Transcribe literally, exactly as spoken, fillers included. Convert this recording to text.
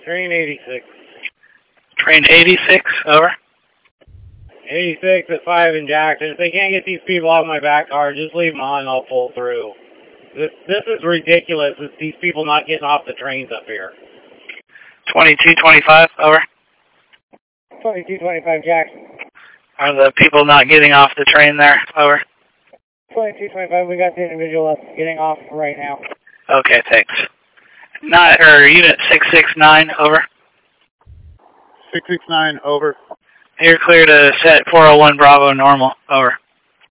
Train eighty-six. Train eighty-six, over. eighty-six at five in Jackson. If they can't get these people off my back car, just leave them on and I'll pull through. This, this is ridiculous, with these people not getting off the trains up here. twenty-two twenty-five, over. twenty-two twenty-five Jackson. Are the people not getting off the train there, over? twenty-two twenty-five, we got the individual up getting off right now. Okay, thanks. Not, or unit six six nine, over. six six nine, over. You're clear to set four oh one Bravo normal, over.